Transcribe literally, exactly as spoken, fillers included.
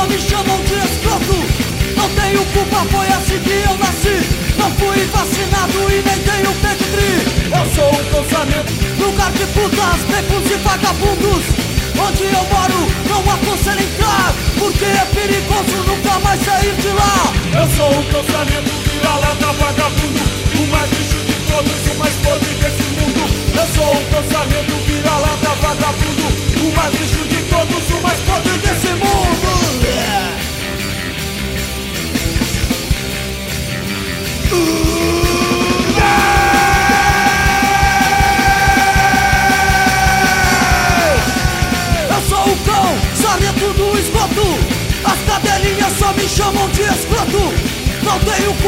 me chamam de escroto. Não tenho culpa, foi assim que eu nasci. Não fui vacinado e nem tenho pedigree. Eu sou um pensamento, lugar de putas, becos e vagabundos. Onde eu moro não aconselho entrar, porque é perigoso nunca mais sair de lá. Eu sou um pensamento, vira-lata, vagabundo, o mais lixo de todos, o mais podre desse mundo. Eu sou um pensamento, vira-lata, vagabundo, o mais lixo de todos, o mais podre desse mundo. Yeah. Uh, yeah. Eu sou o cão, sargento do esgoto. As cadelinhas só me chamam de escroto. Não tenho